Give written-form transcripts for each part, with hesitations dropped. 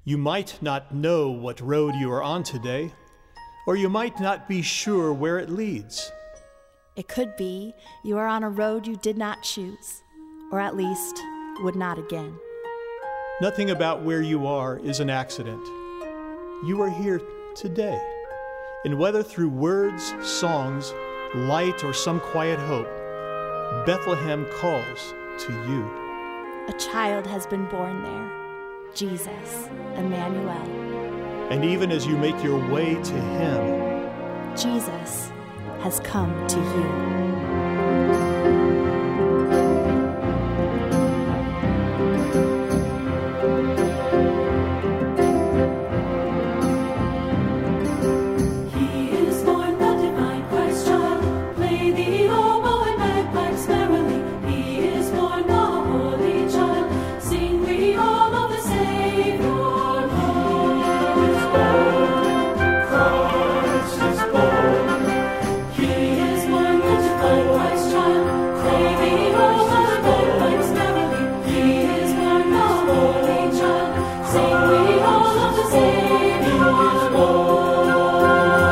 You might not know what road you are on today, or you might not be sure where it leads. It could be you are on a road you did not choose, or at least would not again. Nothing about where you are is an accident. You are here today, and whether through words, songs, light, or some quiet hope, Bethlehem calls to you. A child has been born there, Jesus, Emmanuel. And even as you make your way to him, Jesus has come to you.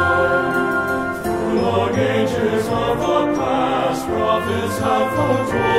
Prophets have foretold.